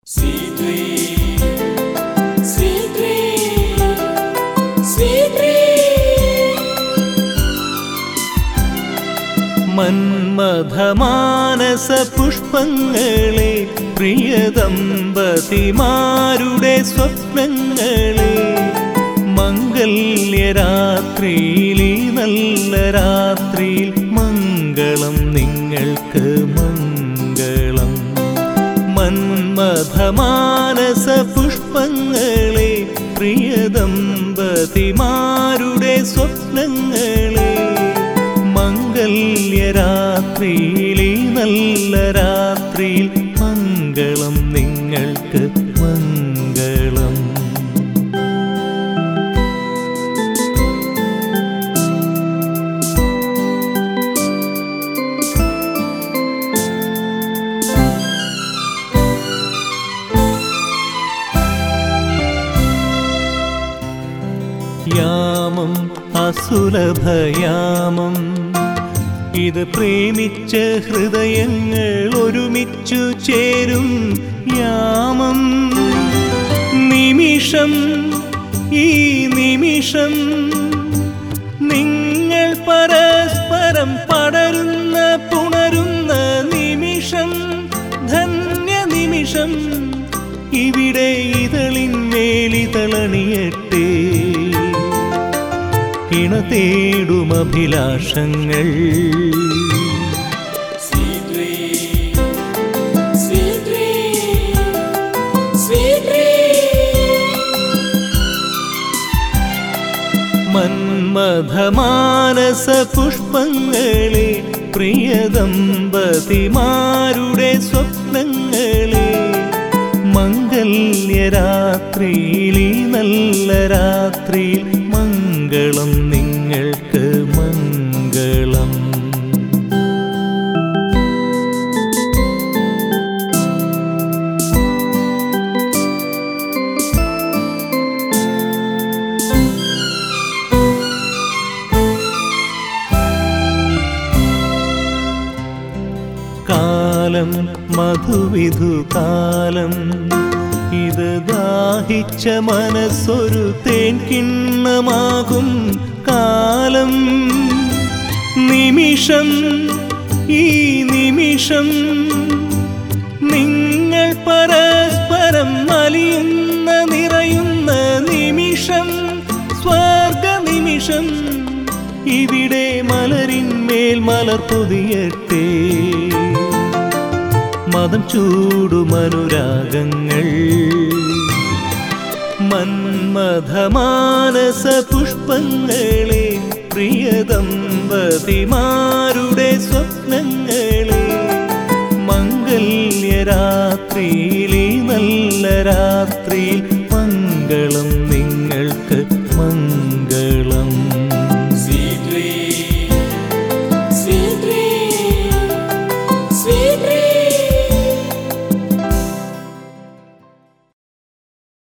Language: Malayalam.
Sweet dream, sweet dream, sweet dream. മന്മഥമാനസ പുഷ്പങ്ങളെ പ്രിയദമ്പതിമാരുടെ സ്വപ്നങ്ങളെ മംഗല്യരാത്രിയിൽ ഈ നല്ല രാത്രിയിൽ മംഗളം നിങ്ങൾക്ക് മംഗളം. മന്മഥമാനസ പുഷ്പങ്ങളെ പ്രിയദമ്പതിമാരുടെ സ്വപ്നങ്ങളെ മംഗല്യരാത്രിയിൽ ഈ നല്ല രാത്രിയിൽ മംഗളം നിങ്ങൾക്ക് മംഗളം. യാമം അസുലഭയാമം, ഇത് പ്രേമിച്ച ഹൃദയങ്ങൾ ഒരുമിച്ചു ചേരും യാമം. നിമിഷം ഈ നിമിഷം നിങ്ങൾ പരസ്പരം പടരുന്ന പുണരുന്ന നിമിഷം, ധന്യ നിമിഷം. ഇവിടെ ഇതളിന്മേലിതളണിയട്ടെ ഇണ തേടും അഭിലാഷങ്ങൾ. Sweet dream, sweet dream, sweet dream. മന്മഥമാനസ പുഷ്പങ്ങളെ പ്രിയദമ്പതിമാരുടെ സ്വപ്നങ്ങളെ മംഗല്യരാത്രിയിൽ ഈ നല്ല രാത്രിയിൽ മംഗളം നിങ്ങൾക്ക് മംഗളം. കാലം മധുവിധുകാലം, ഇത് ദാഹിച്ച മനസ്സൊരു തേൻകിണ്ണമാകും കാലം. നിമിഷം ഈ നിമിഷം നിങ്ങൾ പരസ്പരം അലിയുന്ന നിറയുന്ന നിമിഷം, സ്വർഗ നിമിഷം. ഇവിടെ മലരിന്മേൽ മലർ പൊതിയട്ടെ മദം ചൂടുമനുരാഗങ്ങൾ. മന്മഥമാനസ പുഷ്പങ്ങളെ പ്രിയദമ്പതിമാരുടെ സ്വപ്നങ്ങളെ മംഗല്യരാത്രിയിൽ ഈ നല്ല രാത്രിയിൽ